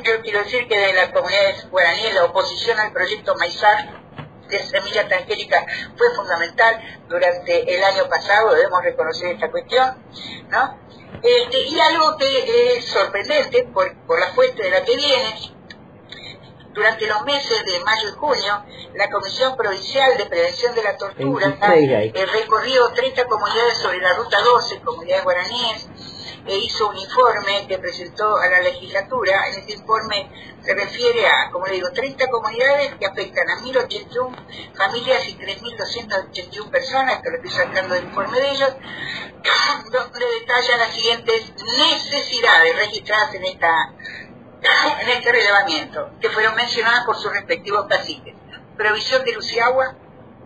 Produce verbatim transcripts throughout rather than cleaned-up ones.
Yo quiero decir que de las comunidades guaraníes la oposición al proyecto Maizar de semilla transgénica fue fundamental durante el año pasado, debemos reconocer esta cuestión, ¿no? Este, y algo que es sorprendente por, por la fuente de la que viene, durante los meses de mayo y junio, la Comisión Provincial de Prevención de la Tortura eh, recorrió treinta comunidades sobre la Ruta doce, comunidades guaraníes, e hizo un informe que presentó a la legislatura. En este informe se refiere a, como le digo, treinta comunidades que afectan a mil ochenta y una familias y tres mil doscientas ochenta y una personas, que lo estoy sacando del informe de ellos, donde detalla las siguientes necesidades registradas en esta en este relevamiento, que fueron mencionadas por sus respectivos caciques: provisión de luz y agua,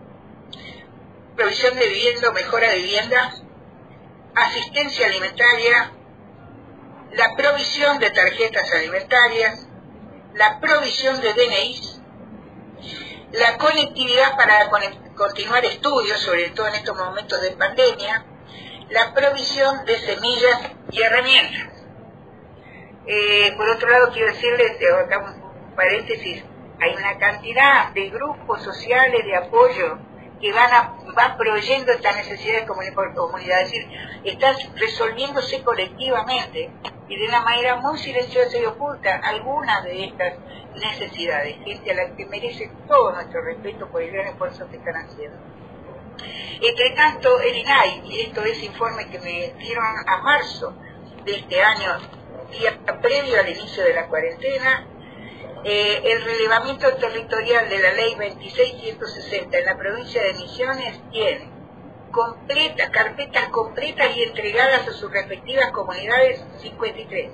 provisión de vivienda o mejora de vivienda, asistencia alimentaria, la provisión de tarjetas alimentarias, la provisión de D N Is, la conectividad para continuar estudios, sobre todo en estos momentos de pandemia, la provisión de semillas y herramientas. Eh, por otro lado, quiero decirles, acá un paréntesis, hay una cantidad de grupos sociales de apoyo que van, a, van proveyendo esta necesidad de comunidad, es decir, están resolviéndose colectivamente y de una manera muy silenciosa y oculta algunas de estas necesidades, gente a la que merece todo nuestro respeto por el gran esfuerzo que están haciendo. Entre tanto, el I N A I, y esto es informe que me dieron a marzo de este año, día previo al inicio de la cuarentena, eh, el relevamiento territorial de la ley veintiséis mil ciento sesenta en la provincia de Misiones tiene completa, carpetas completas y entregadas a sus respectivas comunidades cincuenta y tres.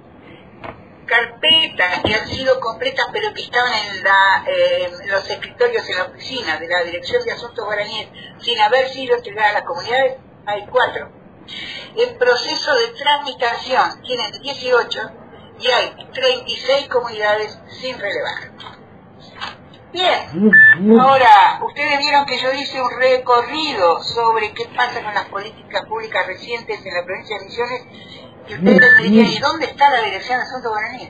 Carpetas que han sido completas pero que estaban en la, eh, los escritorios en la oficina de la Dirección de Asuntos Guaraníes sin haber sido entregadas a las comunidades, hay cuatro. En proceso de tramitación tienen dieciocho y hay treinta y seis comunidades sin relevar. Bien, ahora, ustedes vieron que yo hice un recorrido sobre qué pasa con las políticas públicas recientes en la provincia de Misiones, y ustedes me dirían, ¿y dónde está la Dirección de Asuntos Guaraníes?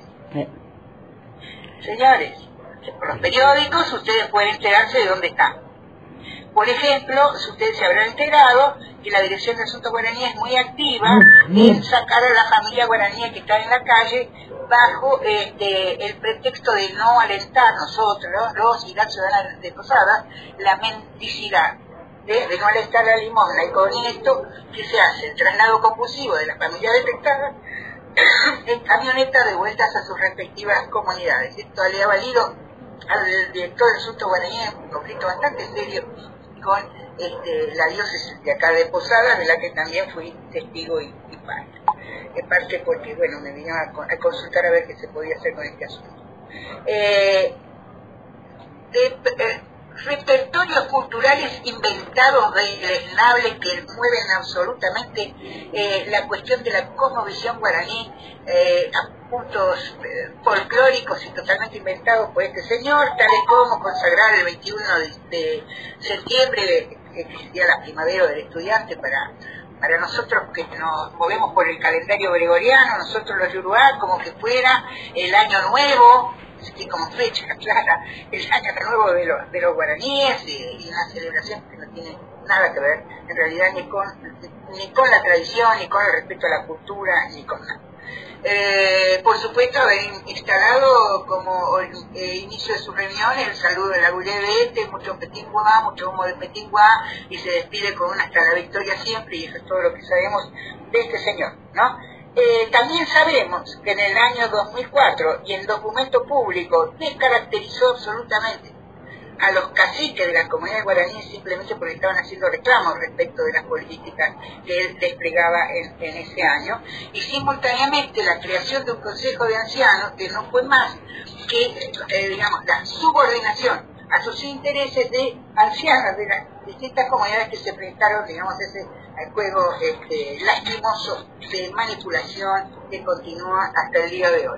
Señores, por los periódicos ustedes pueden enterarse de dónde está. Por ejemplo, ustedes se habrán enterado que la Dirección de Asuntos Guaraníes es muy activa en sacar a la familia guaraní que está en la calle bajo este, el pretexto de no alentar nosotros, los y las ciudadanas de Posadas, la mendicidad, de, de no alentar la limosna. Y con esto, ¿qué se hace? El traslado compulsivo de las familias detectadas en camioneta de vueltas a sus respectivas comunidades. Esto le ha valido al director de Asuntos Guaraníes un conflicto bastante serio con este, la diócesis de acá de Posadas, de la que también fui testigo y, y parte. En parte porque, bueno, me vino a, a consultar a ver qué se podía hacer con este asunto. Eh, de, eh, repertorios culturales inventados, deleznables, que mueven absolutamente eh, la cuestión de la cosmovisión guaraní eh, a puntos eh, folclóricos y totalmente inventados por este señor, tales como consagrar el veintiuno de, de septiembre, que existía la primavera del estudiante para... Para nosotros que nos movemos por el calendario gregoriano, nosotros los yurubá, como que fuera el año nuevo, que como fecha clara, el año nuevo de los, de los guaraníes, y, y una celebración que no tiene nada que ver, en realidad, ni con, ni con la tradición, ni con el respeto a la cultura, ni con nada. Eh, por supuesto, haber instalado como eh, inicio de su reunión el saludo de la Gulebete, mucho petingüá, mucho humo de petingüá, y se despide con una hasta la victoria siempre, y eso es todo lo que sabemos de este señor, ¿no? Eh, también sabemos que en el año dos mil cuatro, y en documento público, descaracterizó absolutamente a los caciques de las comunidades guaraníes simplemente porque estaban haciendo reclamos respecto de las políticas que él desplegaba en, en ese año, y simultáneamente la creación de un consejo de ancianos que no fue más que, eh, digamos, la subordinación a sus intereses de ancianos de las distintas comunidades que se prestaron, digamos, ese al juego este, lastimoso de manipulación que continúa hasta el día de hoy.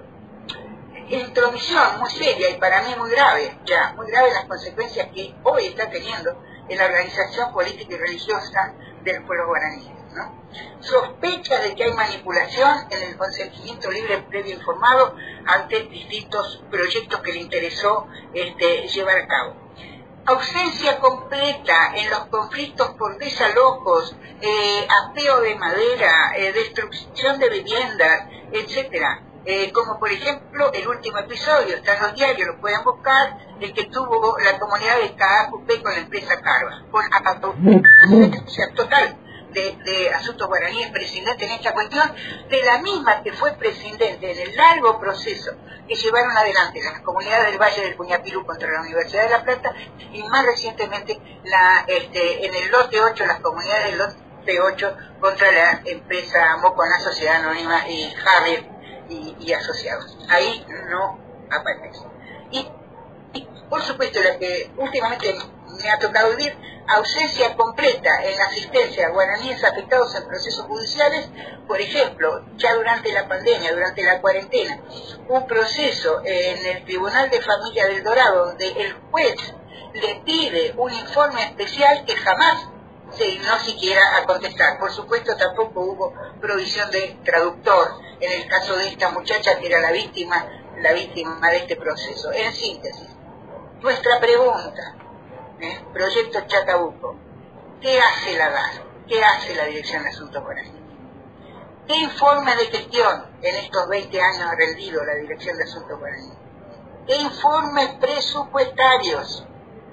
Intromisión muy seria y para mí muy grave, ya, muy grave las consecuencias que hoy está teniendo en la organización política y religiosa del pueblo guaraní. ¿no? Sospechas de que hay manipulación en el consentimiento libre previo informado ante distintos proyectos que le interesó este, llevar a cabo. Ausencia completa en los conflictos por desalojos, eh, apeo de madera, eh, destrucción de viviendas, etcétera. Eh, como por ejemplo el último episodio, está en los diarios, lo pueden buscar, el que tuvo la comunidad de K A Q P con la empresa Carva, con ausencia total de, de asuntos guaraníes presidente en esta cuestión, de la misma que fue presidente en el largo proceso que llevaron adelante las comunidades del Valle del Puñapirú contra la Universidad de La Plata, y más recientemente la, este, en el lote ocho, las comunidades del lote ocho contra la empresa Mocona Sociedad Anónima y Harriet y, y asociados. Ahí no aparece. Y, y por supuesto la que últimamente me ha tocado vivir, ausencia completa en la asistencia a guaraníes afectados en procesos judiciales. Por ejemplo, ya durante la pandemia, durante la cuarentena, un proceso en el Tribunal de Familia del Dorado donde el juez le pide un informe especial que jamás se dignó siquiera a contestar. Por supuesto, tampoco hubo provisión de traductor en el caso de esta muchacha que era la víctima, la víctima de este proceso. En síntesis, nuestra pregunta, ¿eh? Proyecto Chacabuco, ¿qué hace la D A S? ¿Qué hace la Dirección de Asuntos Guaraníes? ¿Qué informes de gestión en estos veinte años ha rendido la Dirección de Asuntos Guaraníes? ¿Qué informes presupuestarios?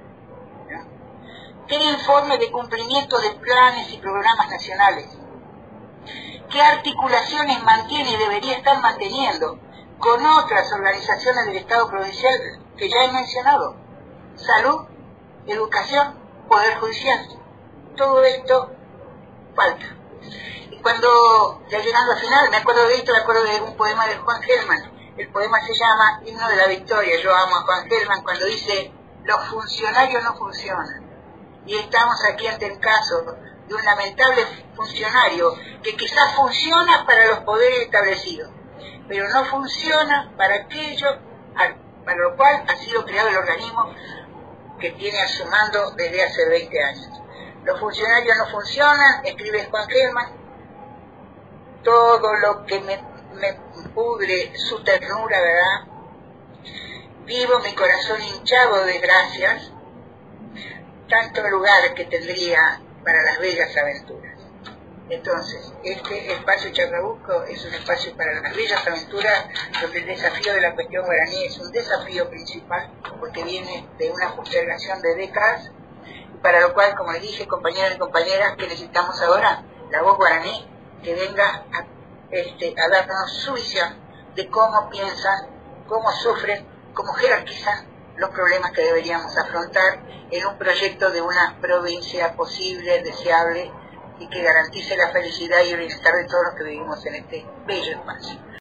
¿Qué informes de cumplimiento de planes y programas nacionales? ¿Qué articulaciones mantiene y debería estar manteniendo con otras organizaciones del Estado provincial que ya he mencionado? Salud, educación, poder judicial. Todo esto falta. Y cuando, ya llegando al final, me acuerdo de esto, me acuerdo de un poema de Juan Gelman. El poema se llama Himno de la Victoria. Yo amo a Juan Gelman cuando dice: los funcionarios no funcionan. Y estamos aquí ante el caso de un lamentable funcionario que quizás funciona para los poderes establecidos, pero no funciona para aquello para lo cual ha sido creado el organismo que tiene a su mando desde hace veinte años. Los funcionarios no funcionan, escribe Juan Gelman. Todo lo que me, me pudre su ternura, ¿verdad? Vivo mi corazón hinchado de desgracias, tanto lugar que tendría para las bellas aventuras. Entonces, este espacio Chacabuco es un espacio para las bellas aventuras, donde el desafío de la cuestión guaraní es un desafío principal, porque viene de una postergación de décadas, para lo cual, como les dije, compañeros y compañeras, que necesitamos ahora la voz guaraní que venga a, este, a darnos su visión de cómo piensan, cómo sufren, cómo jerarquizan los problemas que deberíamos afrontar en un proyecto de una provincia posible, deseable y que garantice la felicidad y el bienestar de todos los que vivimos en este bello espacio.